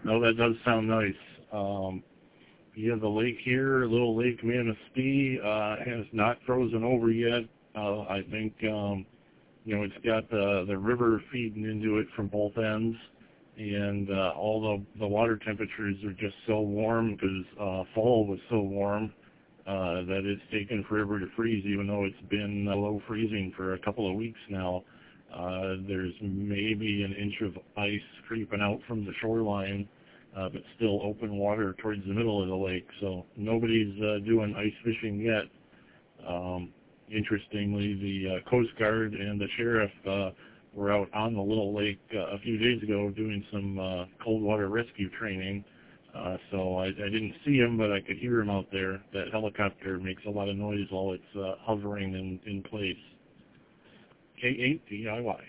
No, that does sound nice. Yeah, the lake here, Little Lake Manistee, has not frozen over yet. I think, it's got the river feeding into it from both ends, and all the water temperatures are just so warm because fall was so warm that it's taken forever to freeze, even though it's been below freezing for a couple of weeks now. There's maybe an inch of ice creeping out from the shoreline, but still open water towards the middle of the lake, so nobody's doing ice fishing yet. Interestingly, the Coast Guard and the sheriff were out on the Little Lake a few days ago doing some cold water rescue training, so I didn't see him, but I could hear him out there. That helicopter makes a lot of noise while it's hovering in place. K8 DIY.